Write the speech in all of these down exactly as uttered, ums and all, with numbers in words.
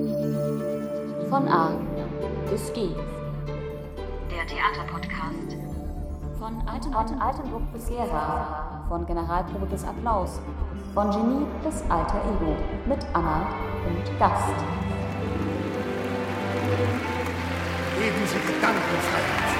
Von A bis G. Der Theaterpodcast. Von Altenburg, von Altenburg bis Gera. Von Generalprobe bis Applaus. Von Genie bis Alter Ego. Mit Anna und Gast. Geben Sie Gedankenfreiheit.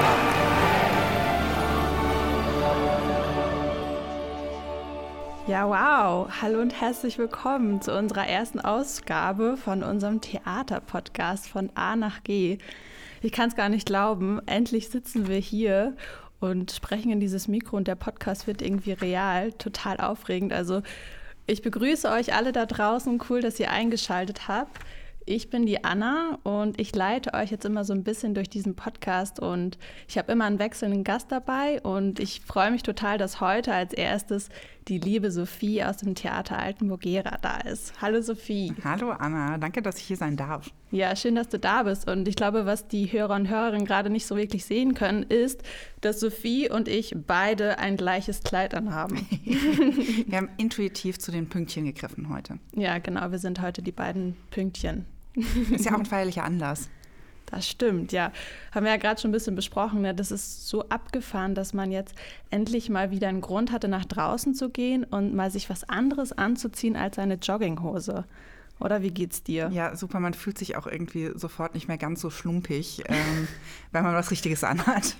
Ja, wow. Hallo und herzlich willkommen zu unserer ersten Ausgabe von unserem Theaterpodcast von A nach G. Ich kann es gar nicht glauben, endlich sitzen wir hier und sprechen in dieses Mikro und der Podcast wird irgendwie real, total aufregend. Also ich begrüße euch alle da draußen, cool, dass ihr eingeschaltet habt. Ich bin die Anna und ich leite euch jetzt immer so ein bisschen durch diesen Podcast und ich habe immer einen wechselnden Gast dabei und ich freue mich total, dass heute als erstes die liebe Sophie aus dem Theater Altenburg-Gera da ist. Hallo Sophie. Hallo Anna, danke, dass ich hier sein darf. Ja, schön, dass du da bist und ich glaube, was die Hörer und Hörerinnen gerade nicht so wirklich sehen können, ist, dass Sophie und ich beide ein gleiches Kleid anhaben. Wir haben intuitiv zu den Pünktchen gegriffen heute. Ja, genau, wir sind heute die beiden Pünktchen. Ist ja auch ein feierlicher Anlass. Das stimmt, ja. Haben wir ja gerade schon ein bisschen besprochen. Ne? Das ist so abgefahren, dass man jetzt endlich mal wieder einen Grund hatte, nach draußen zu gehen und mal sich was anderes anzuziehen als eine Jogginghose. Oder wie geht's dir? Ja, super. Man fühlt sich auch irgendwie sofort nicht mehr ganz so schlumpig, ähm, wenn man was Richtiges anhat.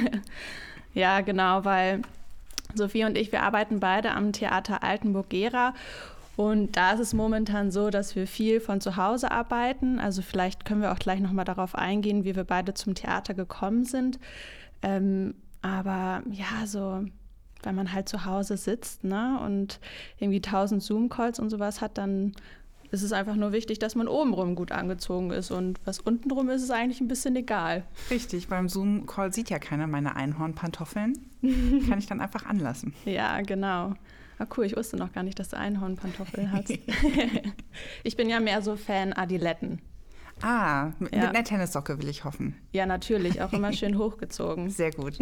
Ja, genau, weil Sophie und ich, wir arbeiten beide am Theater Altenburg-Gera. Und da ist es momentan so, dass wir viel von zu Hause arbeiten. Also vielleicht können wir auch gleich nochmal darauf eingehen, wie wir beide zum Theater gekommen sind. Ähm, aber ja, so wenn man halt zu Hause sitzt, ne, und irgendwie tausend Zoom-Calls und sowas hat, dann ist es einfach nur wichtig, dass man obenrum gut angezogen ist. Und was untenrum ist, ist eigentlich ein bisschen egal. Richtig, beim Zoom-Call sieht ja keiner meine Einhornpantoffeln. Kann ich dann einfach anlassen. Ja, genau. Ah, cool, ich wusste noch gar nicht, dass du Einhornpantoffeln hast. Ich bin ja mehr so Fan Adiletten. Ah, mit ja. einer Tennissocke will ich hoffen. Ja, natürlich, auch immer schön hochgezogen. Sehr gut.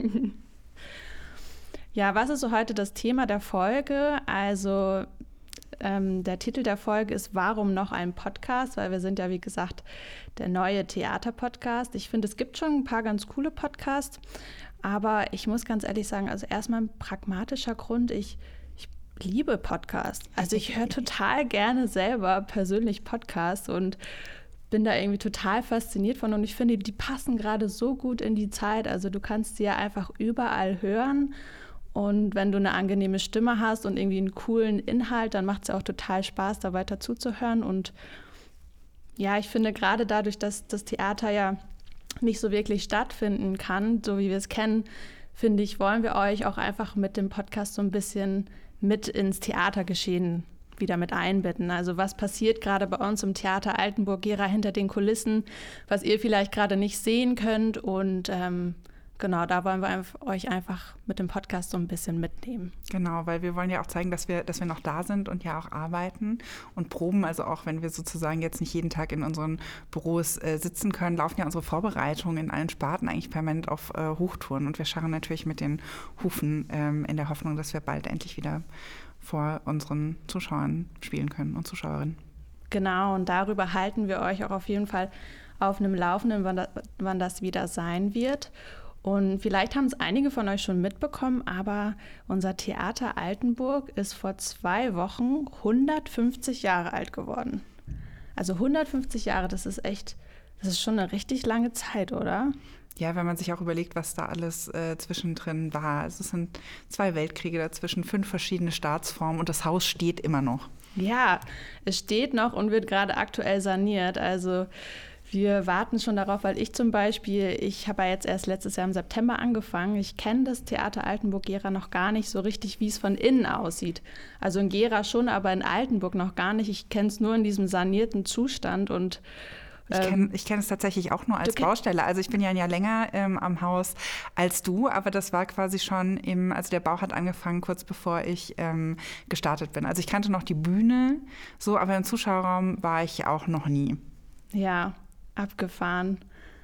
Ja, was ist so heute das Thema der Folge? Also ähm, der Titel der Folge ist Warum noch ein Podcast? Weil wir sind ja, wie gesagt, der neue Theaterpodcast. Ich finde, es gibt schon ein paar ganz coole Podcasts, aber ich muss ganz ehrlich sagen, also erstmal ein pragmatischer Grund, ich liebe Podcasts. Also ich höre total gerne selber persönlich Podcasts und bin da irgendwie total fasziniert von und ich finde, die passen gerade so gut in die Zeit. Also du kannst sie ja einfach überall hören und wenn du eine angenehme Stimme hast und irgendwie einen coolen Inhalt, dann macht es ja auch total Spaß, da weiter zuzuhören. Und ja, ich finde gerade dadurch, dass das Theater ja nicht so wirklich stattfinden kann, so wie wir es kennen, finde ich, wollen wir euch auch einfach mit dem Podcast so ein bisschen mit ins Theatergeschehen wieder mit einbetten. Also was passiert gerade bei uns im Theater Altenburg-Gera hinter den Kulissen, was ihr vielleicht gerade nicht sehen könnt. Und ähm, genau, da wollen wir euch einfach mit dem Podcast so ein bisschen mitnehmen. Genau, weil wir wollen ja auch zeigen, dass wir, dass wir noch da sind und ja auch arbeiten und proben. Also auch wenn wir sozusagen jetzt nicht jeden Tag in unseren Büros äh, sitzen können, laufen ja unsere Vorbereitungen in allen Sparten eigentlich permanent auf äh, Hochtouren. Und wir scharren natürlich mit den Hufen ähm, in der Hoffnung, dass wir bald endlich wieder vor unseren Zuschauern spielen können und Zuschauerinnen. Genau, und darüber halten wir euch auch auf jeden Fall auf einem Laufenden, wann das, wann das wieder sein wird. Und vielleicht haben es einige von euch schon mitbekommen, aber unser Theater Altenburg ist vor zwei Wochen hundertfünfzig Jahre alt geworden. Also hundertfünfzig Jahre, das ist echt, das ist schon eine richtig lange Zeit, oder? Ja, wenn man sich auch überlegt, was da alles äh, zwischendrin war. Also es sind zwei Weltkriege dazwischen, fünf verschiedene Staatsformen und das Haus steht immer noch. Ja, es steht noch und wird gerade aktuell saniert. Also wir warten schon darauf, weil ich zum Beispiel, ich habe ja jetzt erst letztes Jahr im September angefangen. Ich kenne das Theater Altenburg-Gera noch gar nicht so richtig, wie es von innen aussieht. Also in Gera schon, aber in Altenburg noch gar nicht. Ich kenne es nur in diesem sanierten Zustand und Ich kenne ich kenn es tatsächlich auch nur als Baustelle. Also ich bin ja ein Jahr länger ähm, am Haus als du, aber das war quasi schon im, also der Bau hat angefangen kurz bevor ich ähm, gestartet bin. Also ich kannte noch die Bühne, so, aber im Zuschauerraum war ich auch noch nie. Ja, abgefahren.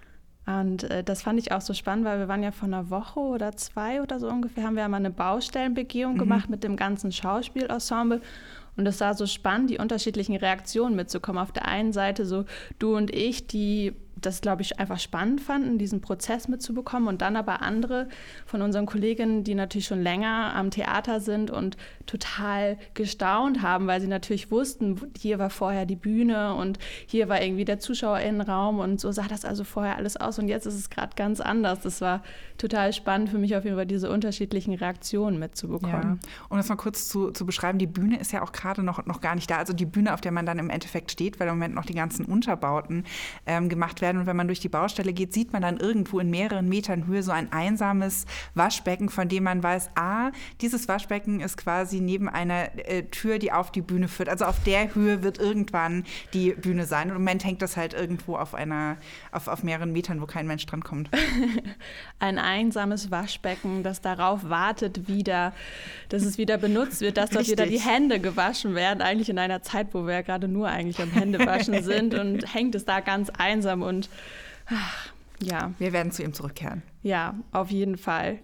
Und äh, das fand ich auch so spannend, weil wir waren ja vor einer Woche oder zwei oder so ungefähr, haben wir ja mal eine Baustellenbegehung mhm. gemacht mit dem ganzen Schauspielensemble. Und es war so spannend, die unterschiedlichen Reaktionen mitzukommen. Auf der einen Seite so du und ich, die das, glaube ich, einfach spannend fanden, diesen Prozess mitzubekommen. Und dann aber andere von unseren Kolleginnen, die natürlich schon länger am Theater sind und total gestaunt haben, weil sie natürlich wussten, hier war vorher die Bühne und hier war irgendwie der ZuschauerInnenraum und so sah das also vorher alles aus. Und jetzt ist es gerade ganz anders. Das war total spannend für mich auf jeden Fall, diese unterschiedlichen Reaktionen mitzubekommen. Ja. Um das mal kurz zu, zu beschreiben, die Bühne ist ja auch gerade noch, noch gar nicht da. Also die Bühne, auf der man dann im Endeffekt steht, weil im Moment noch die ganzen Unterbauten ähm, gemacht werden. Und wenn man durch die Baustelle geht, sieht man dann irgendwo in mehreren Metern Höhe so ein einsames Waschbecken, von dem man weiß, ah, dieses Waschbecken ist quasi neben einer äh, Tür, die auf die Bühne führt. Also auf der Höhe wird irgendwann die Bühne sein. Und im Moment hängt das halt irgendwo auf einer, auf, auf mehreren Metern, wo kein Mensch dran kommt. Ein einsames Waschbecken, das darauf wartet wieder, dass es wieder benutzt wird, dass dort wieder die Hände gewaschen werden, eigentlich in einer Zeit, wo wir ja gerade nur eigentlich am Händewaschen sind und hängt es da ganz einsam und ach, ja. Wir werden zu ihm zurückkehren. Ja, auf jeden Fall.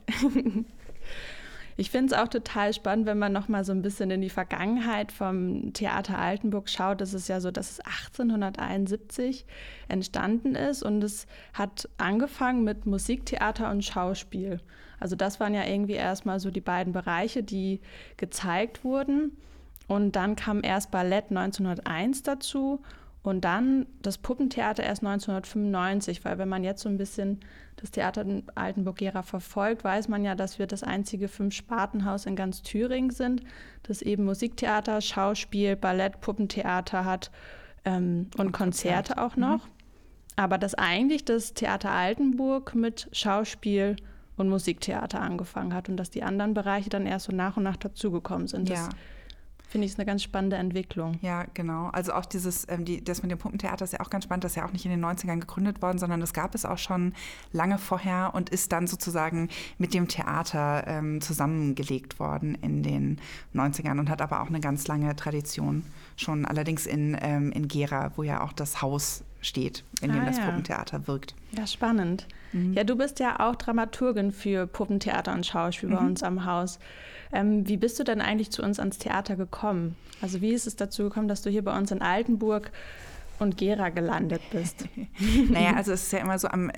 Ich finde es auch total spannend, wenn man noch mal so ein bisschen in die Vergangenheit vom Theater Altenburg schaut. Das ist ja so, dass es achtzehnhunderteinundsiebzig entstanden ist und es hat angefangen mit Musiktheater und Schauspiel. Also das waren ja irgendwie erstmal so die beiden Bereiche, die gezeigt wurden. Und dann kam erst Ballett neunzehnhunderteins dazu und dann das Puppentheater erst neunzehnhundertfünfundneunzig, weil wenn man jetzt so ein bisschen das Theater in Altenburg-Gera verfolgt, weiß man ja, dass wir das einzige Fünf-Spartenhaus in ganz Thüringen sind, das eben Musiktheater, Schauspiel, Ballett, Puppentheater hat ähm, und, und Konzerte Konzert. auch noch. Mhm. Aber dass eigentlich das Theater Altenburg mit Schauspiel und Musiktheater angefangen hat und dass die anderen Bereiche dann erst so nach und nach dazugekommen sind. Das ja. finde ich eine ganz spannende Entwicklung. Ja, genau. Also auch dieses, ähm, die, das mit dem Puppentheater ist ja auch ganz spannend. Das ist ja auch nicht in den neunzigern gegründet worden, sondern das gab es auch schon lange vorher und ist dann sozusagen mit dem Theater ähm, zusammengelegt worden in den neunzigern und hat aber auch eine ganz lange Tradition schon, allerdings in, ähm, in Gera, wo ja auch das Haus steht, in dem ah, das ja. Puppentheater wirkt. Ja, spannend. Mhm. Ja, du bist ja auch Dramaturgin für Puppentheater und Schauspiel mhm. bei uns am Haus. Ähm, wie bist du denn eigentlich zu uns ans Theater gekommen? Also wie ist es dazu gekommen, dass du hier bei uns in Altenburg und Gera gelandet bist? Naja, also es ist ja immer so, am,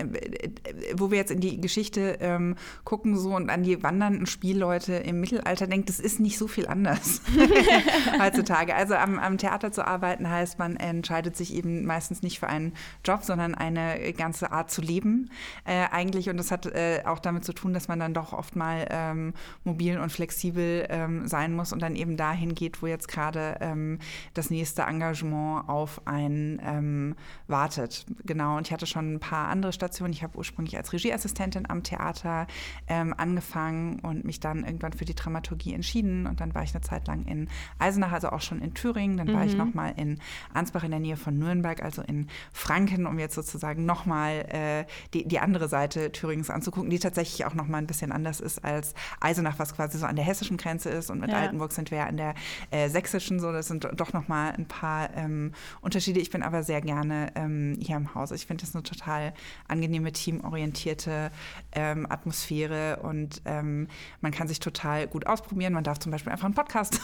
wo wir jetzt in die Geschichte ähm, gucken so und an die wandernden Spielleute im Mittelalter denkt, das ist nicht so viel anders heutzutage. Also am, am Theater zu arbeiten heißt, man entscheidet sich eben meistens nicht für einen Job, sondern eine ganze Art zu leben äh, eigentlich. Und das hat äh, auch damit zu tun, dass man dann doch oft mal ähm, mobil und flexibel ähm, sein muss und dann eben dahin geht, wo jetzt gerade ähm, das nächste Engagement auf ein Ähm, wartet. Genau, und ich hatte schon ein paar andere Stationen. Ich habe ursprünglich als Regieassistentin am Theater ähm, angefangen und mich dann irgendwann für die Dramaturgie entschieden. Und dann war ich eine Zeit lang in Eisenach, also auch schon in Thüringen. Dann mhm. war ich nochmal in Ansbach in der Nähe von Nürnberg, also in Franken, um jetzt sozusagen nochmal äh, die, die andere Seite Thüringens anzugucken, die tatsächlich auch nochmal ein bisschen anders ist als Eisenach, was quasi so an der hessischen Grenze ist. Und mit ja. Altenburg sind wir ja an der äh, sächsischen, so das sind doch nochmal ein paar ähm, Unterschiede. Ich bin aber sehr gerne ähm, hier im Haus. Ich finde das eine total angenehme, teamorientierte ähm, Atmosphäre und ähm, man kann sich total gut ausprobieren. Man darf zum Beispiel einfach einen Podcast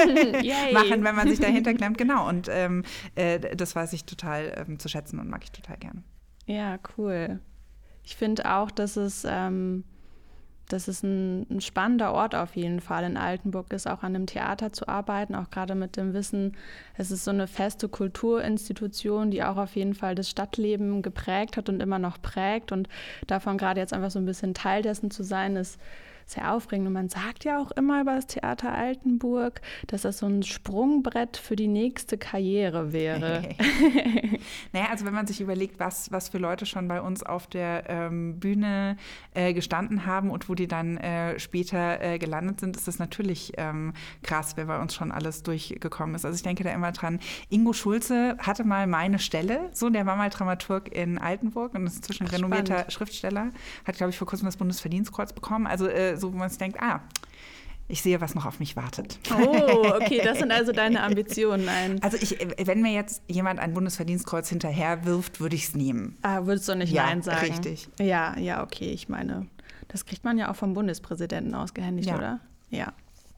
machen, wenn man sich dahinter klemmt. Genau, und ähm, äh, das weiß ich total ähm, zu schätzen und mag ich total gerne. Ja, cool. Ich finde auch, dass es ähm dass es ein, ein spannender Ort auf jeden Fall in Altenburg ist, auch an einem Theater zu arbeiten, auch gerade mit dem Wissen, es ist so eine feste Kulturinstitution, die auch auf jeden Fall das Stadtleben geprägt hat und immer noch prägt und davon gerade jetzt einfach so ein bisschen Teil dessen zu sein, ist sehr aufregend. Und man sagt ja auch immer über das Theater Altenburg, dass das so ein Sprungbrett für die nächste Karriere wäre. Naja, also wenn man sich überlegt, was, was für Leute schon bei uns auf der ähm, Bühne äh, gestanden haben und wo die dann äh, später äh, gelandet sind, ist das natürlich ähm, krass, wer bei uns schon alles durchgekommen ist. Also ich denke da immer dran, Ingo Schulze hatte mal meine Stelle, so, der war mal Dramaturg in Altenburg und ist inzwischen Ach, renommierter spannend. Schriftsteller, hat, glaube ich, vor kurzem das Bundesverdienstkreuz bekommen. Also äh, so, wo man sich denkt, ah, ich sehe, was noch auf mich wartet. Oh, okay, das sind also deine Ambitionen. Ein Also ich, wenn mir jetzt jemand ein Bundesverdienstkreuz hinterher wirft, würde ich es nehmen. ah, würdest du nicht Ja, Nein sagen? richtig. Ja, ja, okay, ich meine, das kriegt man ja auch vom Bundespräsidenten ausgehändigt, Ja. oder? Ja.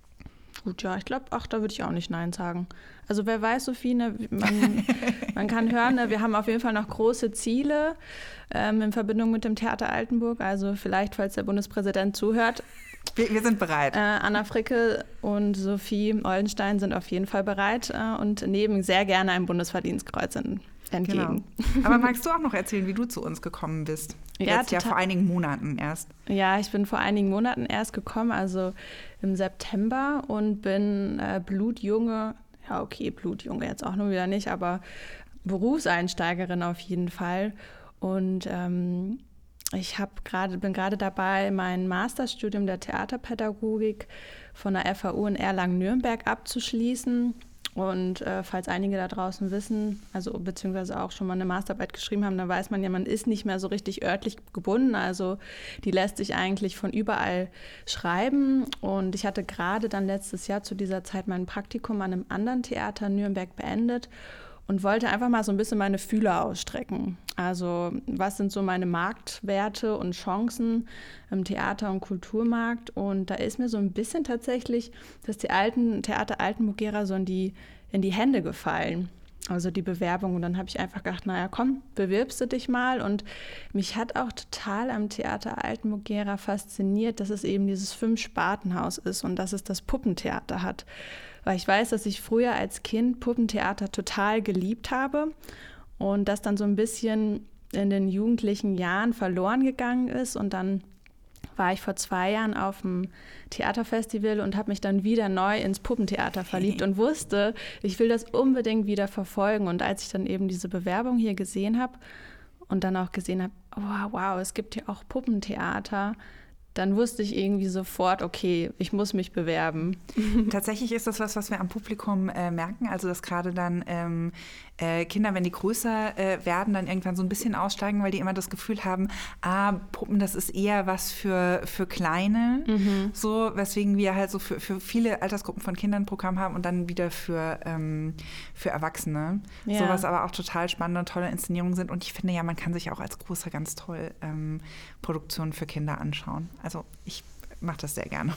Gut, ja, ich glaube, ach, da würde ich auch nicht Nein sagen. Also wer weiß, Sophie, ne, man, man kann hören, ne, wir haben auf jeden Fall noch große Ziele ähm, in Verbindung mit dem Theater Altenburg. Also vielleicht, falls der Bundespräsident zuhört, Wir, wir sind bereit. äh, Anna Fricke und Sophie Oldenstein sind auf jeden Fall bereit äh, und nehmen sehr gerne ein Bundesverdienstkreuz in, entgegen. Genau. Aber magst du auch noch erzählen, wie du zu uns gekommen bist? Ja, Jetzt ja total. vor einigen Monaten erst. Ja, ich bin vor einigen Monaten erst gekommen, also im September und bin äh, blutjunge, ja okay, blutjunge jetzt auch nur wieder nicht, aber Berufseinsteigerin auf jeden Fall. Und ähm, ich hab grade, bin gerade dabei, mein Masterstudium der Theaterpädagogik von der F A U in Erlangen-Nürnberg abzuschließen. Und äh, falls einige da draußen wissen, also beziehungsweise auch schon mal eine Masterarbeit geschrieben haben, dann weiß man ja, man ist nicht mehr so richtig örtlich gebunden. Also die lässt sich eigentlich von überall schreiben. Und ich hatte gerade dann letztes Jahr zu dieser Zeit mein Praktikum an einem anderen Theater in Nürnberg beendet und wollte einfach mal so ein bisschen meine Fühler ausstrecken. Also was sind so meine Marktwerte und Chancen im Theater- und Kulturmarkt? Und da ist mir so ein bisschen tatsächlich das die alten Theater Altenburg-Gera so in die, in die Hände gefallen. Also die Bewerbung. Und dann habe ich einfach gedacht, naja, komm, bewirbst du dich mal. Und mich hat auch total am Theater Altenburg-Gera fasziniert, dass es eben dieses Fünf-Spartenhaus ist und dass es das Puppentheater hat. Weil ich weiß, dass ich früher als Kind Puppentheater total geliebt habe und das dann so ein bisschen in den jugendlichen Jahren verloren gegangen ist. Und dann war ich vor zwei Jahren auf dem Theaterfestival und habe mich dann wieder neu ins Puppentheater verliebt und wusste, ich will das unbedingt wieder verfolgen. Und als ich dann eben diese Bewerbung hier gesehen habe und dann auch gesehen habe, oh, wow, es gibt hier auch Puppentheater, dann wusste ich irgendwie sofort, okay, ich muss mich bewerben. Tatsächlich ist das was, was wir am Publikum äh, merken. Also, dass gerade dann ähm, äh, Kinder, wenn die größer äh, werden, dann irgendwann so ein bisschen aussteigen, weil die immer das Gefühl haben, ah, Puppen, das ist eher was für, für Kleine. Mhm. So, weswegen wir halt so für, für viele Altersgruppen von Kindern ein Programm haben und dann wieder für, ähm, für Erwachsene. Ja. So was aber auch total spannende und tolle Inszenierungen sind. Und ich finde ja, man kann sich auch als Großer ganz toll ähm, Produktionen für Kinder anschauen. Also ich mache das sehr gerne.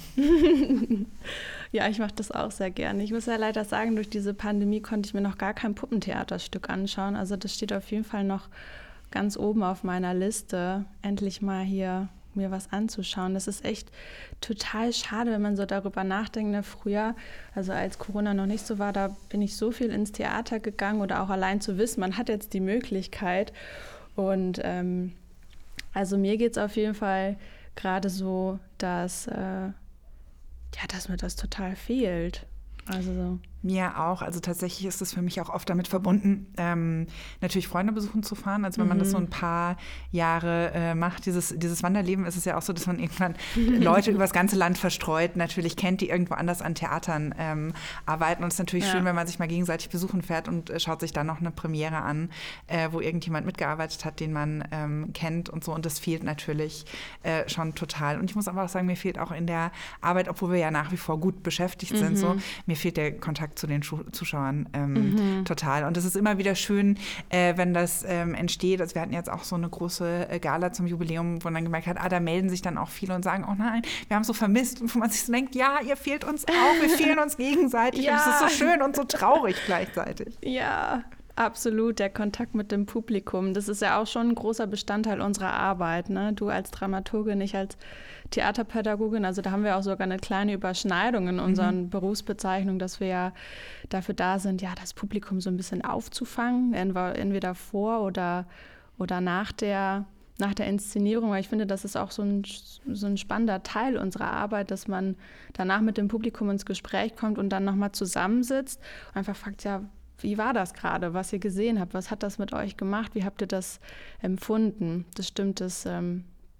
Ja, ich mache das auch sehr gerne. Ich muss ja leider sagen, durch diese Pandemie konnte ich mir noch gar kein Puppentheaterstück anschauen. Also das steht auf jeden Fall noch ganz oben auf meiner Liste, endlich mal hier mir was anzuschauen. Das ist echt total schade, wenn man so darüber nachdenkt. Ne? Früher, also als Corona noch nicht so war, da bin ich so viel ins Theater gegangen oder auch allein zu wissen, man hat jetzt die Möglichkeit. Und ähm, also mir geht es auf jeden Fall gerade so, dass, äh, ja, dass mir das total fehlt. Also so. Mir auch. Also tatsächlich ist es für mich auch oft damit verbunden, ähm, natürlich Freunde besuchen zu fahren. Also wenn mhm. man das so ein paar Jahre äh, macht, dieses, dieses Wanderleben, ist es ja auch so, dass man irgendwann Leute übers ganze Land verstreut natürlich kennt, die irgendwo anders an Theatern ähm, arbeiten. Und es ist natürlich ja. schön, wenn man sich mal gegenseitig besuchen fährt und äh, schaut sich dann noch eine Premiere an, äh, wo irgendjemand mitgearbeitet hat, den man ähm, kennt und so. Und das fehlt natürlich äh, schon total. Und ich muss aber auch sagen, mir fehlt auch in der Arbeit, obwohl wir ja nach wie vor gut beschäftigt mhm. sind, so, mir fehlt der Kontakt zu den Schu- Zuschauern ähm, mhm. total. Und es ist immer wieder schön, äh, wenn das ähm, entsteht. Also wir hatten jetzt auch so eine große äh, Gala zum Jubiläum, wo man dann gemerkt hat, ah, da melden sich dann auch viele und sagen, oh nein, wir haben so vermisst. Und wo man sich so denkt, ja, ihr fehlt uns auch, wir fehlen uns gegenseitig. Ja. Und es ist so schön und so traurig gleichzeitig. Ja, absolut, der Kontakt mit dem Publikum. Das ist ja auch schon ein großer Bestandteil unserer Arbeit. Ne? Du als Dramaturgin, ich als Theaterpädagogin, also da haben wir auch sogar eine kleine Überschneidung in unseren mhm. Berufsbezeichnungen, dass wir ja dafür da sind, ja, das Publikum so ein bisschen aufzufangen, entweder vor oder, oder nach der, nach der Inszenierung. Weil ich finde, das ist auch so ein, so ein spannender Teil unserer Arbeit, dass man danach mit dem Publikum ins Gespräch kommt und dann nochmal zusammensitzt und einfach fragt, ja, wie war das gerade, was ihr gesehen habt? Was hat das mit euch gemacht? Wie habt ihr das empfunden? Das stimmt, das ähm,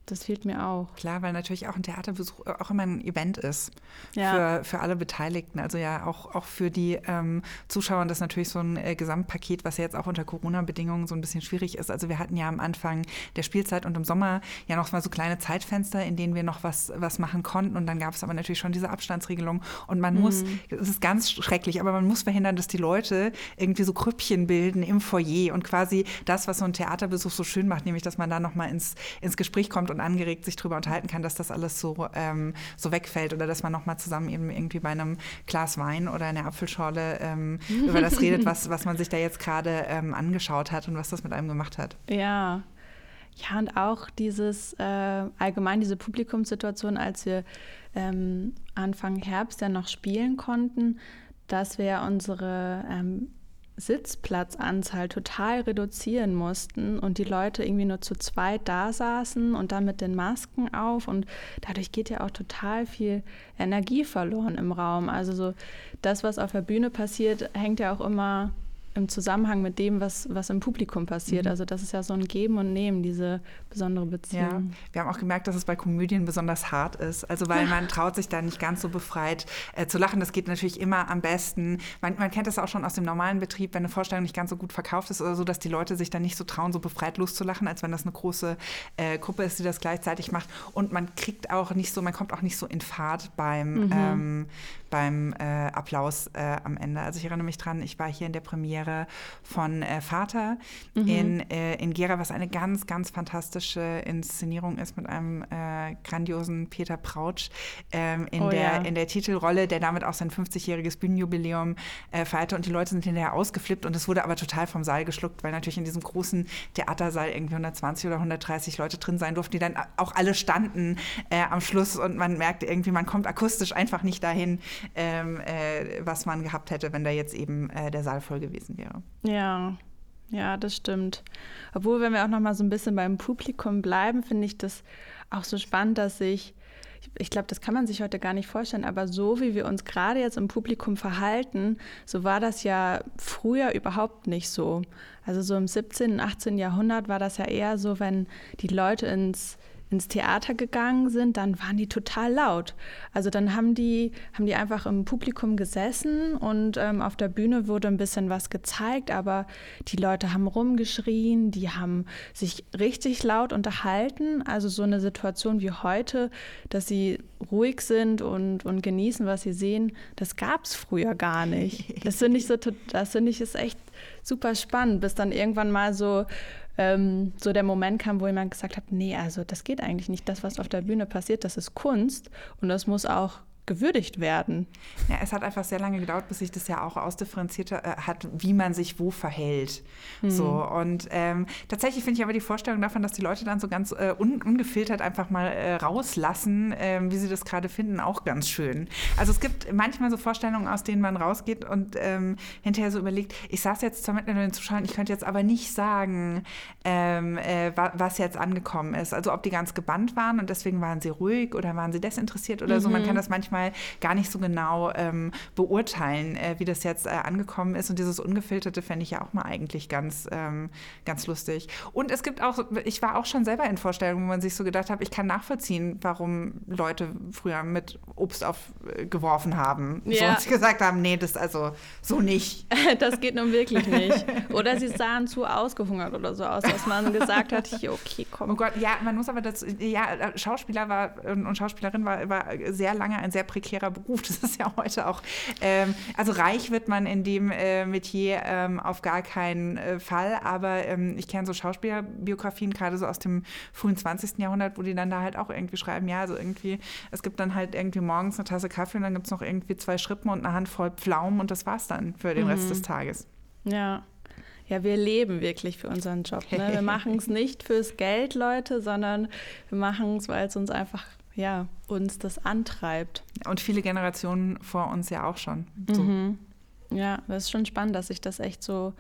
das fehlt mir auch. Klar, weil natürlich auch ein Theaterbesuch auch immer ein Event ist Ja. für, für alle Beteiligten. Also ja, auch, auch für die ähm, Zuschauer. Und das ist natürlich so ein äh, Gesamtpaket, was ja jetzt auch unter Corona-Bedingungen so ein bisschen schwierig ist. Also wir hatten ja am Anfang der Spielzeit und im Sommer ja noch mal so kleine Zeitfenster, in denen wir noch was, was machen konnten. Und dann gab es aber natürlich schon diese Abstandsregelung. Und man mhm. muss, es ist ganz schrecklich, aber man muss verhindern, dass die Leute irgendwie so Krüppchen bilden im Foyer und quasi das, was so ein Theaterbesuch so schön macht, nämlich, dass man da noch mal ins, ins Gespräch kommt und angeregt sich drüber unterhalten kann, dass das alles so, ähm, so wegfällt oder dass man noch mal zusammen eben irgendwie bei einem Glas Wein oder einer Apfelschorle ähm, über das redet, was, was man sich da jetzt gerade ähm, angeschaut hat und was das mit einem gemacht hat. Ja, ja und auch dieses, äh, allgemein diese Publikumssituation, als wir ähm, Anfang Herbst ja noch spielen konnten, dass wir unsere ähm, Sitzplatzanzahl total reduzieren mussten und die Leute irgendwie nur zu zweit da saßen und dann mit den Masken auf und dadurch geht ja auch total viel Energie verloren im Raum. Also so das, was auf der Bühne passiert, hängt ja auch immer im Zusammenhang mit dem, was, was im Publikum passiert. Mhm. Also das ist ja so ein Geben und Nehmen, diese besondere Beziehung. Ja, wir haben auch gemerkt, dass es bei Komödien besonders hart ist. Also weil man traut sich da nicht ganz so befreit äh, zu lachen. Das geht natürlich immer am besten. Man, man kennt das auch schon aus dem normalen Betrieb, wenn eine Vorstellung nicht ganz so gut verkauft ist oder so, dass die Leute sich dann nicht so trauen, so befreit loszulachen, als wenn das eine große äh, Gruppe ist, die das gleichzeitig macht. Und man kriegt auch nicht so, man kommt auch nicht so in Fahrt beim, mhm. ähm, beim äh, Applaus äh, am Ende. Also ich erinnere mich dran, ich war hier in der Premiere von äh, Vater mhm. in, äh, in Gera, was eine ganz, ganz fantastische Inszenierung ist mit einem äh, grandiosen Peter Prautsch ähm, in, oh, der, ja. in der Titelrolle, der damit auch sein fünfzigjähriges Bühnenjubiläum äh, feierte und die Leute sind hinterher ausgeflippt und es wurde aber total vom Saal geschluckt, weil natürlich in diesem großen Theatersaal irgendwie hundertzwanzig oder hundertdreißig Leute drin sein durften, die dann auch alle standen äh, am Schluss und man merkte irgendwie, man kommt akustisch einfach nicht dahin, ähm, äh, was man gehabt hätte, wenn da jetzt eben äh, der Saal voll gewesen wäre. Ja, ja, das stimmt. Obwohl, wenn wir auch noch mal so ein bisschen beim Publikum bleiben, finde ich das auch so spannend, dass sich, ich glaube, das kann man sich heute gar nicht vorstellen, aber so wie wir uns gerade jetzt im Publikum verhalten, so war das ja früher überhaupt nicht so. Also so im siebzehnten, achtzehnten Jahrhundert war das ja eher so, wenn die Leute ins ins Theater gegangen sind, dann waren die total laut. Also dann haben die, haben die einfach im Publikum gesessen und ähm, auf der Bühne wurde ein bisschen was gezeigt, aber die Leute haben rumgeschrien, die haben sich richtig laut unterhalten. Also so eine Situation wie heute, dass sie ruhig sind und, und genießen, was sie sehen, das gab es früher gar nicht. Das finde ich, so, das finde ich ist echt super spannend, bis dann irgendwann mal so Ähm, so der Moment kam, wo jemand gesagt hat, nee, also das geht eigentlich nicht. Das, was auf der Bühne passiert, das ist Kunst und das muss auch gewürdigt werden. Ja, es hat einfach sehr lange gedauert, bis sich das ja auch ausdifferenziert äh, hat, wie man sich wo verhält. Mhm. So, und ähm, tatsächlich finde ich aber die Vorstellung davon, dass die Leute dann so ganz äh, un- ungefiltert einfach mal äh, rauslassen, äh, wie sie das gerade finden, auch ganz schön. Also es gibt manchmal so Vorstellungen, aus denen man rausgeht und ähm, hinterher so überlegt, ich saß jetzt zwar mit den Zuschauern, ich könnte jetzt aber nicht sagen, ähm, äh, was jetzt angekommen ist. Also ob die ganz gebannt waren und deswegen waren sie ruhig oder waren sie desinteressiert oder mhm. so. Man kann das manchmal gar nicht so genau ähm, beurteilen, äh, wie das jetzt äh, angekommen ist. Und dieses Ungefilterte fände ich ja auch mal eigentlich ganz, ähm, ganz lustig. Und es gibt auch, ich war auch schon selber in Vorstellungen, wo man sich so gedacht hat, ich kann nachvollziehen, warum Leute früher mit Obst aufgeworfen äh, haben. Ja. So, und sie gesagt haben, nee, das also so nicht. Das geht nun wirklich nicht. Oder sie sahen zu ausgehungert oder so aus, dass man gesagt hat, okay, komm. Oh Gott, ja, man muss aber dazu, ja, Schauspieler war und Schauspielerin war, war sehr lange ein sehr prekärer Beruf. Das ist ja heute auch, ähm, also reich wird man in dem äh, Metier ähm, auf gar keinen äh, Fall, aber ähm, ich kenne so Schauspielerbiografien, gerade so aus dem frühen zwanzigsten Jahrhundert, wo die dann da halt auch irgendwie schreiben, ja, also irgendwie, es gibt dann halt irgendwie morgens eine Tasse Kaffee und dann gibt es noch irgendwie zwei Schrippen und eine Handvoll Pflaumen und das war's dann für den mhm. Rest des Tages. Ja. Ja, wir leben wirklich für unseren Job. Ne? Wir machen es nicht fürs Geld, Leute, sondern wir machen es, weil es uns einfach ja, uns das antreibt. Und viele Generationen vor uns ja auch schon. So. Mhm. Ja, das ist schon spannend, dass sich das echt so,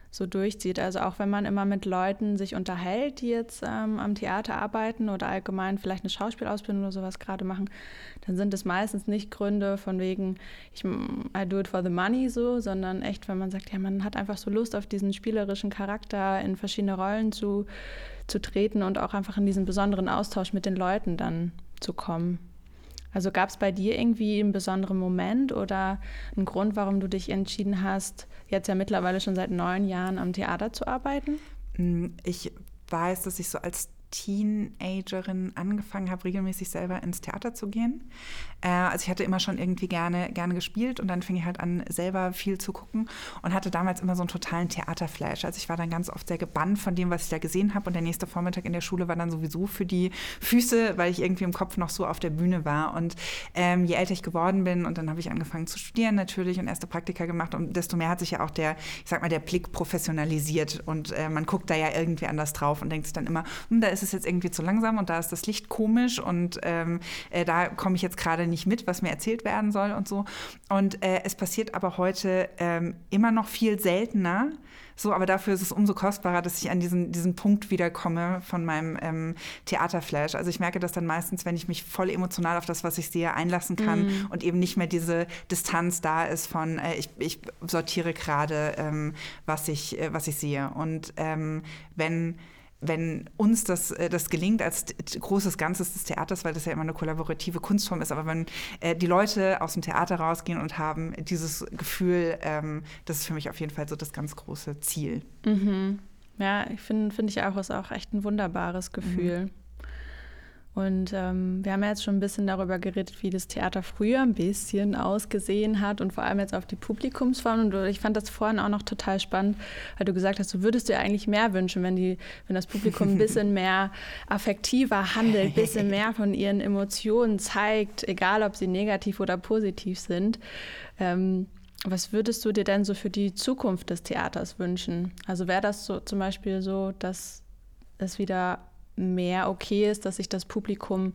so durchzieht. Also auch wenn man immer mit Leuten sich unterhält, die jetzt ähm, am Theater arbeiten oder allgemein vielleicht eine Schauspielausbildung oder sowas gerade machen, dann sind es meistens nicht Gründe von wegen, ich, I do it for the money so, sondern echt, wenn man sagt, ja, man hat einfach so Lust auf diesen spielerischen Charakter, in verschiedene Rollen zu, zu treten und auch einfach in diesen besonderen Austausch mit den Leuten dann zu kommen. Also gab es bei dir irgendwie einen besonderen Moment oder einen Grund, warum du dich entschieden hast, jetzt ja mittlerweile schon seit neun Jahren am Theater zu arbeiten? Ich weiß, dass ich so als Teenagerin angefangen habe, regelmäßig selber ins Theater zu gehen. Äh, also ich hatte immer schon irgendwie gerne, gerne gespielt und dann fing ich halt an, selber viel zu gucken und hatte damals immer so einen totalen Theaterflash. Also ich war dann ganz oft sehr gebannt von dem, was ich da gesehen habe und der nächste Vormittag in der Schule war dann sowieso für die Füße, weil ich irgendwie im Kopf noch so auf der Bühne war. Und ähm, je älter ich geworden bin und dann habe ich angefangen zu studieren natürlich und erste Praktika gemacht und desto mehr hat sich ja auch der, ich sag mal, der Blick professionalisiert und äh, man guckt da ja irgendwie anders drauf und denkt sich dann immer, hm, da ist es jetzt irgendwie zu langsam und da ist das Licht komisch und ähm, äh, da komme ich jetzt gerade nicht mit, was mir erzählt werden soll und so. Und äh, es passiert aber heute ähm, immer noch viel seltener, so, aber dafür ist es umso kostbarer, dass ich an diesen, diesen Punkt wiederkomme von meinem ähm, Theaterflash. Also ich merke das dann meistens, wenn ich mich voll emotional auf das, was ich sehe, einlassen kann mm. und eben nicht mehr diese Distanz da ist von, äh, ich, ich sortiere gerade, ähm, was ich, äh, was ich sehe. Und ähm, wenn wenn uns das, das gelingt als großes Ganzes des Theaters, weil das ja immer eine kollaborative Kunstform ist, aber wenn äh, die Leute aus dem Theater rausgehen und haben dieses Gefühl, ähm, das ist für mich auf jeden Fall so das ganz große Ziel. Mhm. Ja, ich finde find ich auch, ist auch echt ein wunderbares Gefühl. Mhm. Und ähm, wir haben ja jetzt schon ein bisschen darüber geredet, wie das Theater früher ein bisschen ausgesehen hat und vor allem jetzt auf die Publikumsform. Und ich fand das vorhin auch noch total spannend, weil du gesagt hast, du würdest dir eigentlich mehr wünschen, wenn, die, wenn das Publikum ein bisschen mehr affektiver handelt, ein bisschen mehr von ihren Emotionen zeigt, egal ob sie negativ oder positiv sind. Ähm, was würdest du dir denn so für die Zukunft des Theaters wünschen? Also wäre das so zum Beispiel so, dass es wieder mehr okay ist, dass sich das Publikum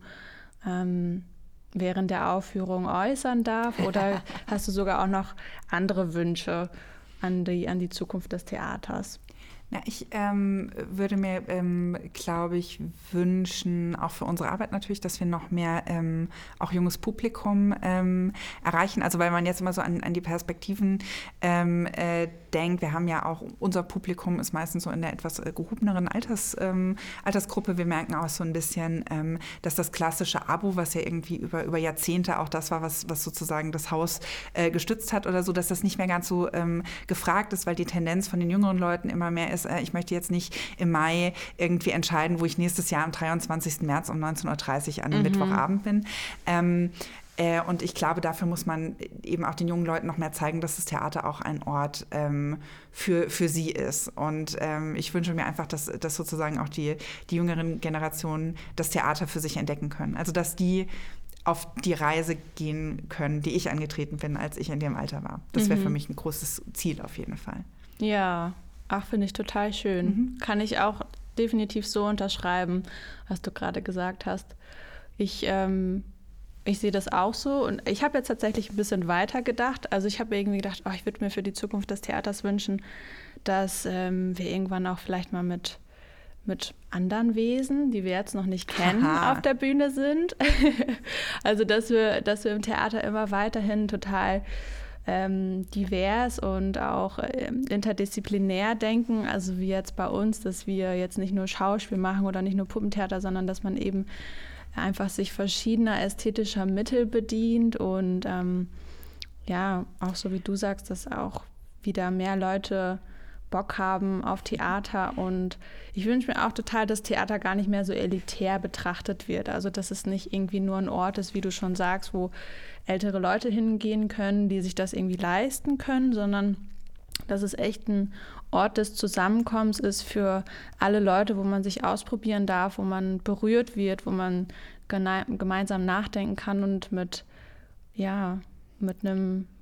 ähm, während der Aufführung äußern darf? Oder hast du sogar auch noch andere Wünsche an die, an die Zukunft des Theaters? Na, ich ähm, würde mir, ähm, glaube ich, wünschen, auch für unsere Arbeit natürlich, dass wir noch mehr ähm, auch junges Publikum ähm, erreichen. Also weil man jetzt immer so an, an die Perspektiven ähm, äh, denkt. Wir haben ja auch, unser Publikum ist meistens so in der etwas äh, gehobeneren Alters, ähm, Altersgruppe. Wir merken auch so ein bisschen, ähm, dass das klassische Abo, was ja irgendwie über, über Jahrzehnte auch das war, was, was sozusagen das Haus äh, gestützt hat oder so, dass das nicht mehr ganz so ähm, gefragt ist, weil die Tendenz von den jüngeren Leuten immer mehr ist, ich möchte jetzt nicht im Mai irgendwie entscheiden, wo ich nächstes Jahr am dreiundzwanzigsten März um neunzehn Uhr dreißig an einem mhm. Mittwochabend bin. Ähm, äh, und ich glaube, dafür muss man eben auch den jungen Leuten noch mehr zeigen, dass das Theater auch ein Ort ähm, für, für sie ist. Und ähm, ich wünsche mir einfach, dass, dass sozusagen auch die, die jüngeren Generationen das Theater für sich entdecken können. Also dass die auf die Reise gehen können, die ich angetreten bin, als ich in dem Alter war. Das wäre mhm. für mich ein großes Ziel auf jeden Fall. Ja, ach, finde ich total schön. Mhm. Kann ich auch definitiv so unterschreiben, was du gerade gesagt hast. Ich, ähm, ich sehe das auch so und ich habe jetzt tatsächlich ein bisschen weiter gedacht. Also ich habe irgendwie gedacht, oh, ich würde mir für die Zukunft des Theaters wünschen, dass ähm, wir irgendwann auch vielleicht mal mit, mit anderen Wesen, die wir jetzt noch nicht kennen, Aha. auf der Bühne sind. Also dass wir, dass wir im Theater immer weiterhin total Ähm, divers und auch ähm, interdisziplinär denken, also wie jetzt bei uns, dass wir jetzt nicht nur Schauspiel machen oder nicht nur Puppentheater, sondern dass man eben einfach sich verschiedener ästhetischer Mittel bedient und ähm, ja, auch so wie du sagst, dass auch wieder mehr Leute Bock haben auf Theater und ich wünsche mir auch total, dass Theater gar nicht mehr so elitär betrachtet wird, also dass es nicht irgendwie nur ein Ort ist, wie du schon sagst, wo ältere Leute hingehen können, die sich das irgendwie leisten können, sondern dass es echt ein Ort des Zusammenkommens ist für alle Leute, wo man sich ausprobieren darf, wo man berührt wird, wo man gene- gemeinsam nachdenken kann und mit, ja, mit einem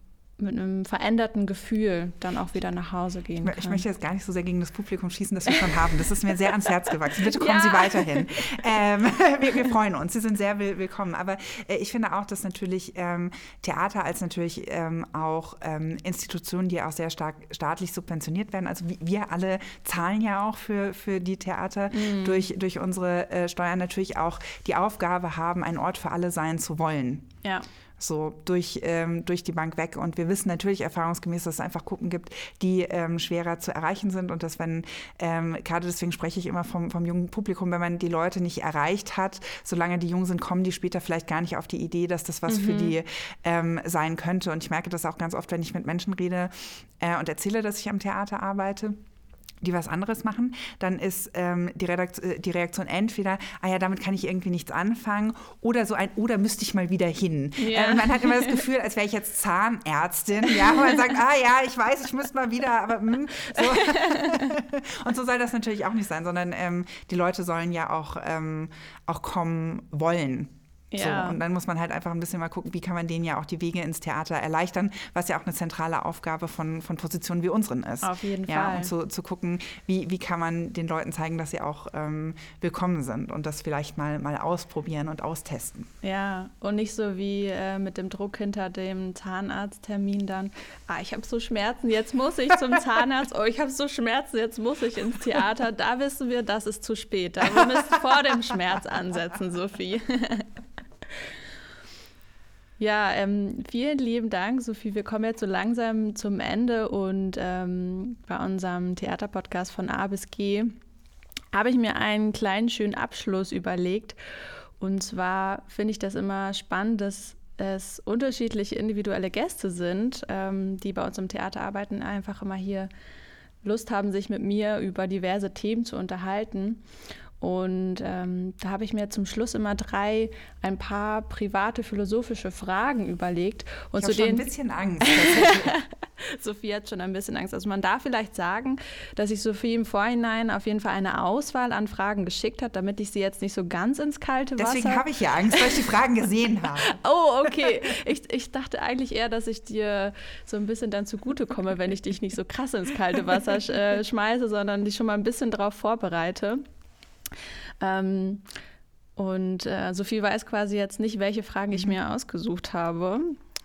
mit einem veränderten Gefühl dann auch wieder nach Hause gehen kann. Ich möchte jetzt gar nicht so sehr gegen das Publikum schießen, das wir schon haben. Das ist mir sehr ans Herz gewachsen. Bitte kommen Ja. Sie weiterhin. Ähm, wir, wir freuen uns. Sie sind sehr will, willkommen. Aber äh, ich finde auch, dass natürlich ähm, Theater als natürlich ähm, auch ähm, Institutionen, die auch sehr stark staatlich subventioniert werden. Also wir alle zahlen ja auch für, für die Theater mhm. durch, durch unsere äh, Steuern natürlich auch die Aufgabe haben, ein Ort für alle sein zu wollen. Ja. So durch, ähm, durch die Bank weg. Und wir wissen natürlich erfahrungsgemäß, dass es einfach Gruppen gibt, die ähm, schwerer zu erreichen sind. Und dass wenn, ähm, gerade deswegen spreche ich immer vom, vom jungen Publikum, wenn man die Leute nicht erreicht hat, solange die jung sind, kommen die später vielleicht gar nicht auf die Idee, dass das was mhm. für die ähm, sein könnte. Und ich merke das auch ganz oft, wenn ich mit Menschen rede äh, und erzähle, dass ich am Theater arbeite, die was anderes machen, dann ist ähm, die, Redakt- die Reaktion entweder, ah ja, damit kann ich irgendwie nichts anfangen, oder so ein, oder müsste ich mal wieder hin. Ja. Äh, und man hat immer das Gefühl, als wäre ich jetzt Zahnärztin, ja, und man sagt, ah ja, ich weiß, ich müsste mal wieder, aber mm, so. Und so soll das natürlich auch nicht sein, sondern ähm, die Leute sollen ja auch, ähm, auch kommen wollen. Ja. So, und dann muss man halt einfach ein bisschen mal gucken, wie kann man denen ja auch die Wege ins Theater erleichtern, was ja auch eine zentrale Aufgabe von, von Positionen wie unseren ist. Auf jeden ja, Fall. Und zu, zu gucken, wie, wie kann man den Leuten zeigen, dass sie auch ähm, willkommen sind und das vielleicht mal, mal ausprobieren und austesten. Ja, und nicht so wie äh, mit dem Druck hinter dem Zahnarzttermin dann, ah, ich habe so Schmerzen, jetzt muss ich zum Zahnarzt, oh, ich habe so Schmerzen, jetzt muss ich ins Theater. Da wissen wir, das ist zu spät. Da wir müssen vor dem Schmerz ansetzen, Sophie. Ja, ähm, vielen lieben Dank, Sophie. Wir kommen jetzt so langsam zum Ende und ähm, bei unserem Theaterpodcast von A bis G habe ich mir einen kleinen schönen Abschluss überlegt. Und zwar finde ich das immer spannend, dass es unterschiedliche individuelle Gäste sind, ähm, die bei uns im Theater arbeiten, einfach immer hier Lust haben, sich mit mir über diverse Themen zu unterhalten. Und ähm, da habe ich mir zum Schluss immer drei, ein paar private philosophische Fragen überlegt. Und ich habe schon ein bisschen Angst. Sophie hat schon ein bisschen Angst. Also man darf vielleicht sagen, dass ich Sophie im Vorhinein auf jeden Fall eine Auswahl an Fragen geschickt hat, damit ich sie jetzt nicht so ganz ins kalte Wasser... Deswegen habe ich ja Angst, weil ich die Fragen gesehen habe. Oh, okay. Ich, ich dachte eigentlich eher, dass ich dir so ein bisschen dann zugutekomme, wenn ich dich nicht so krass ins kalte Wasser sch- äh, schmeiße, sondern dich schon mal ein bisschen drauf vorbereite. Ähm, und äh, Sophie weiß quasi jetzt nicht, welche Fragen ich mir ausgesucht habe.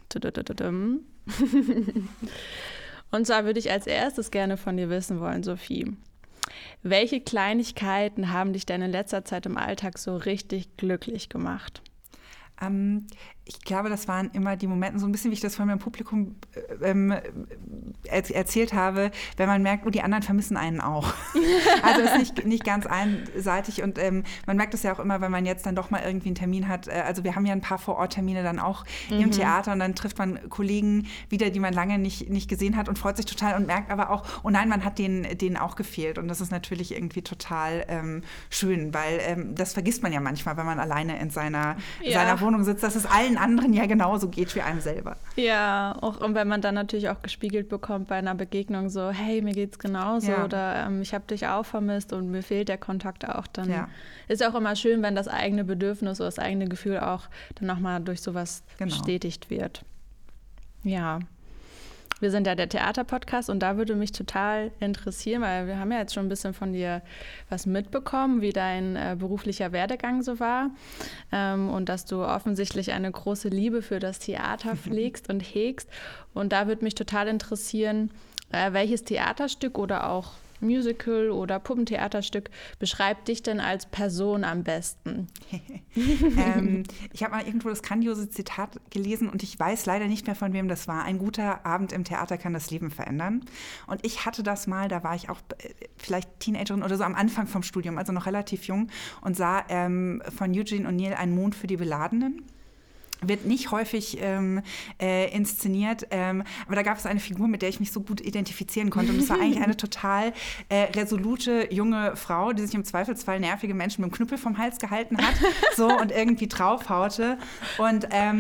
Und zwar würde ich als erstes gerne von dir wissen wollen, Sophie. Welche Kleinigkeiten haben dich denn in letzter Zeit im Alltag so richtig glücklich gemacht? Ähm, ich glaube, das waren immer die Momente, so ein bisschen wie ich das von meinem Publikum ähm, er- erzählt habe, wenn man merkt, oh, die anderen vermissen einen auch. Also es ist nicht, nicht ganz einseitig und ähm, man merkt es ja auch immer, wenn man jetzt dann doch mal irgendwie einen Termin hat. Äh, also wir haben ja ein paar Vor-Ort-Termine dann auch mhm. im Theater und dann trifft man Kollegen wieder, die man lange nicht, nicht gesehen hat und freut sich total und merkt aber auch, oh nein, man hat denen, denen auch gefehlt und das ist natürlich irgendwie total ähm, schön, weil ähm, das vergisst man ja manchmal, wenn man alleine in seiner, ja. seiner Wohnung sitzt, dass es allen anderen ja genauso geht wie einem selber. Ja, auch und wenn man dann natürlich auch gespiegelt bekommt bei einer Begegnung so, hey, mir geht's genauso ja. oder ähm, ich habe dich auch vermisst und mir fehlt der Kontakt auch, dann ja. ist auch immer schön, wenn das eigene Bedürfnis oder das eigene Gefühl auch dann nochmal durch sowas genau. bestätigt wird. Ja. Wir sind ja der Theaterpodcast und da würde mich total interessieren, weil wir haben ja jetzt schon ein bisschen von dir was mitbekommen, wie dein äh, beruflicher Werdegang so war ähm, und dass du offensichtlich eine große Liebe für das Theater pflegst und hegst. Und da würde mich total interessieren, äh, welches Theaterstück oder auch Musical oder Puppentheaterstück beschreibt dich denn als Person am besten? ähm, ich habe mal irgendwo das grandiose Zitat gelesen und ich weiß leider nicht mehr, von wem das war. Ein guter Abend im Theater kann das Leben verändern. Und ich hatte das mal, da war ich auch äh, vielleicht Teenagerin oder so am Anfang vom Studium, also noch relativ jung und sah ähm, von Eugene O'Neill Ein Mond für die Beladenen. Wird nicht häufig ähm, äh, inszeniert, ähm, aber da gab es eine Figur, mit der ich mich so gut identifizieren konnte. Und es war eigentlich eine total äh, resolute junge Frau, die sich im Zweifelsfall nervige Menschen mit dem Knüppel vom Hals gehalten hat so und irgendwie draufhaute. Und ähm,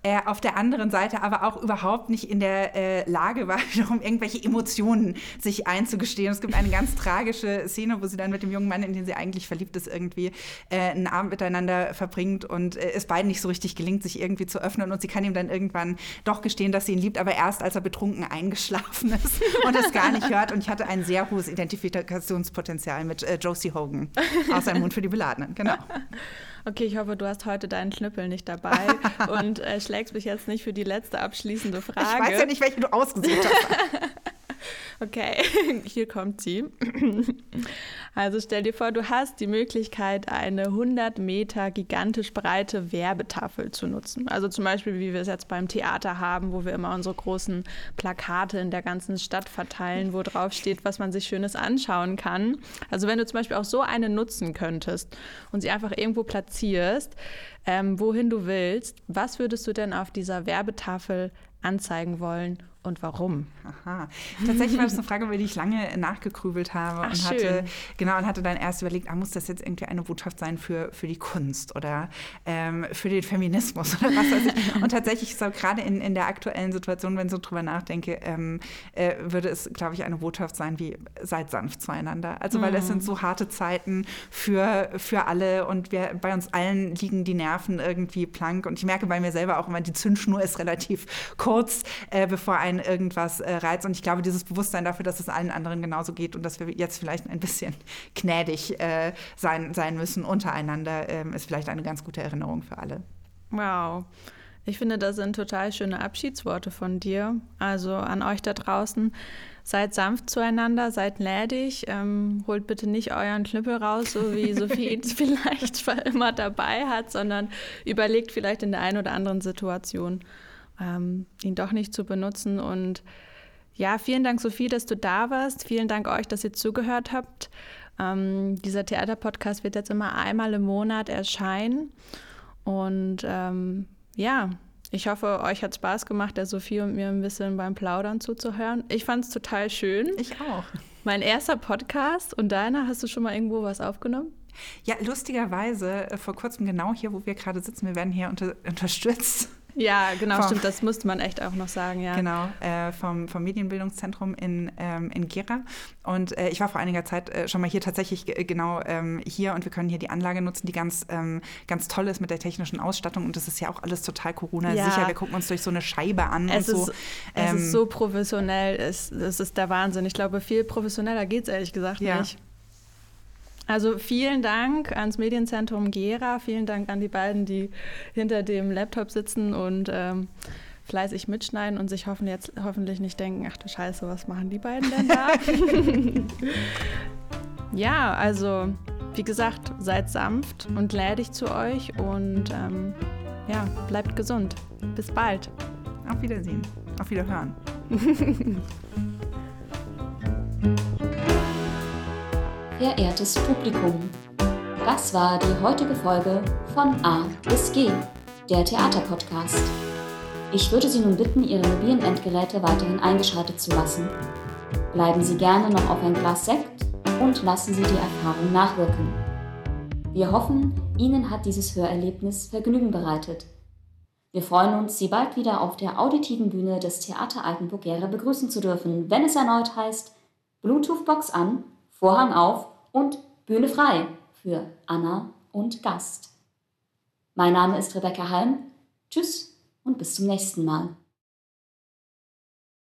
äh, auf der anderen Seite aber auch überhaupt nicht in der äh, Lage war, wiederum irgendwelche Emotionen sich einzugestehen. Es gibt eine ganz tragische Szene, wo sie dann mit dem jungen Mann, in den sie eigentlich verliebt ist, irgendwie äh, einen Abend miteinander verbringt und äh, es beiden nicht so richtig gelingt, sich irgendwie zu öffnen. Und sie kann ihm dann irgendwann doch gestehen, dass sie ihn liebt, aber erst, als er betrunken eingeschlafen ist und es gar nicht hört. Und ich hatte ein sehr hohes Identifikationspotenzial mit äh, Josie Hogan aus Ein Mund für die Beladenen. Genau. Okay, ich hoffe, du hast heute deinen Knüppel nicht dabei und äh, schlägst mich jetzt nicht für die letzte abschließende Frage. Ich weiß ja nicht, welche du ausgesucht hast. Okay, hier kommt sie. Also stell dir vor, du hast die Möglichkeit, eine hundert Meter gigantisch breite Werbetafel zu nutzen. Also zum Beispiel, wie wir es jetzt beim Theater haben, wo wir immer unsere großen Plakate in der ganzen Stadt verteilen, wo drauf steht, was man sich Schönes anschauen kann. Also wenn du zum Beispiel auch so eine nutzen könntest und sie einfach irgendwo platzierst, ähm, wohin du willst, was würdest du denn auf dieser Werbetafel anzeigen wollen und warum? Aha. Tatsächlich war das eine Frage, über die ich lange nachgegrübelt habe. Ach, und schön. hatte genau und hatte dann erst überlegt, ah, muss das jetzt irgendwie eine Botschaft sein für, für die Kunst oder ähm, für den Feminismus oder was weiß ich. Und tatsächlich so gerade in, in der aktuellen Situation, wenn ich so drüber nachdenke, ähm, äh, würde es, glaube ich, eine Botschaft sein wie, seid sanft zueinander. Also weil es sind so harte Zeiten für, für alle und wir, bei uns allen liegen die Nerven irgendwie blank. Und ich merke bei mir selber auch immer, die Zündschnur ist relativ kurz, äh, bevor ein irgendwas äh, reizt. Und ich glaube, dieses Bewusstsein dafür, dass es allen anderen genauso geht und dass wir jetzt vielleicht ein bisschen gnädig äh, sein, sein müssen untereinander, ähm, ist vielleicht eine ganz gute Erinnerung für alle. Wow. Ich finde, das sind total schöne Abschiedsworte von dir. Also an euch da draußen, seid sanft zueinander, seid gnädig, ähm, holt bitte nicht euren Knüppel raus, so wie Sophie es vielleicht immer dabei hat, sondern überlegt vielleicht in der einen oder anderen Situation, Ähm, ihn doch nicht zu benutzen. Und ja, vielen Dank, Sophie, dass du da warst. Vielen Dank euch, dass ihr zugehört habt. Ähm, dieser Theaterpodcast wird jetzt immer einmal im Monat erscheinen. Und ähm, ja, ich hoffe, euch hat Spaß gemacht, der Sophie und mir ein bisschen beim Plaudern zuzuhören. Ich fand es total schön. Ich auch. Mein erster Podcast. Und deiner, hast du schon mal irgendwo was aufgenommen? Ja, lustigerweise, äh, vor kurzem genau hier, wo wir gerade sitzen, wir werden hier unter, unterstützt. Ja, genau, vom, stimmt, das musste man echt auch noch sagen, ja. Genau, äh, vom, vom Medienbildungszentrum in, ähm, in Gera. Und äh, ich war vor einiger Zeit äh, schon mal hier tatsächlich g- genau ähm, hier und wir können hier die Anlage nutzen, die ganz, ähm, ganz toll ist mit der technischen Ausstattung. Und das ist ja auch alles total Corona-sicher. Ja. Wir gucken uns durch so eine Scheibe an Es, und ist, so. es Ähm, ist so professionell, es, es ist der Wahnsinn. Ich glaube, viel professioneller geht es ehrlich gesagt Ja. nicht. Also vielen Dank ans Medienzentrum Gera, vielen Dank an die beiden, die hinter dem Laptop sitzen und ähm, fleißig mitschneiden und sich hoffen jetzt, hoffentlich nicht denken, ach du Scheiße, was machen die beiden denn da? Ja, also wie gesagt, seid sanft und gnädig zu euch und ähm, ja, bleibt gesund. Bis bald. Auf Wiedersehen. Auf Wiederhören. Verehrtes Publikum, das war die heutige Folge von A bis G, der Theaterpodcast. Ich würde Sie nun bitten, Ihre mobilen Endgeräte weiterhin eingeschaltet zu lassen. Bleiben Sie gerne noch auf ein Glas Sekt und lassen Sie die Erfahrung nachwirken. Wir hoffen, Ihnen hat dieses Hörerlebnis Vergnügen bereitet. Wir freuen uns, Sie bald wieder auf der auditiven Bühne des Theater Altenburg-Gera begrüßen zu dürfen, wenn es erneut heißt Bluetooth-Box an, Vorhang auf und Bühne frei für Anna und Gast. Mein Name ist Rebecca Halm. Tschüss und bis zum nächsten Mal.